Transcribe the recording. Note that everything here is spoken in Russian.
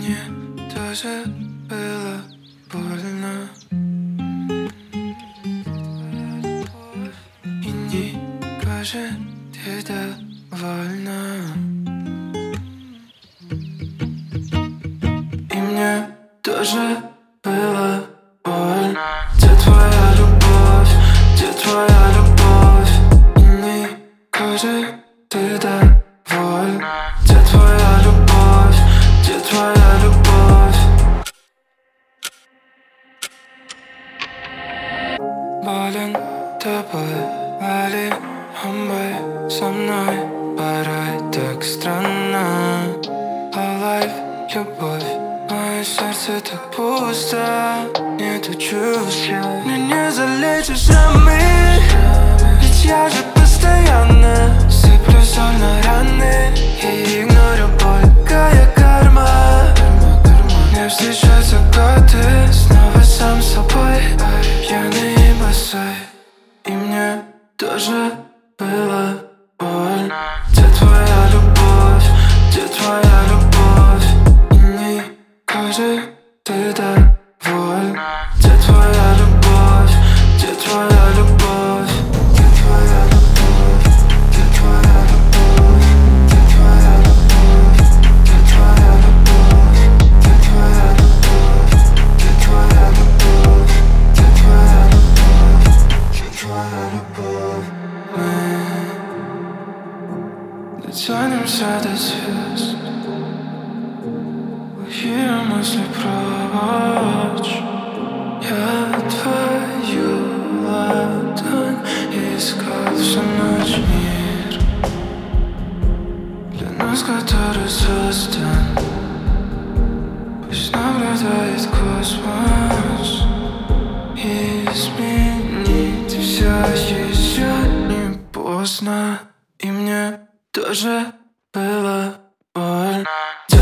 мне тоже было больно. И не кажется, ты довольна. И мне тоже было больно. Где твоя любовь? Где твоя любовь? И не кажется, ты довольна. Где твоя любовь? Где твоя любовь? Болен тобой, вали омбой со мной. Порой так странно. Alive, любовь, мое сердце так пусто. Нету чувств, мне не залечишь шрамы. Ведь я же постоянно сыплю соль на раны и игнорю боль, какая карма. Мне встречаются годы, снова сам собой, пьяный и босой. И мне тоже было больно. Где твоя любовь? Где твоя любовь? И не кажется, ты довольна. Где твоя любовь? Где твоя любовь? Где твоя любовь? Где твоя любовь? Где твоя любовь? Где твоя любовь? Где твоя любовь? Где твоя любовь? Где твоя любовь? Где твоя любовь? Мы дотянемся до звезд, плохие мысли прочь. Я твою ладонь искал всю ночь мир, для нас, который создан. Пусть наблюдает космос, изменить все еще не поздно. И мне тоже было больно.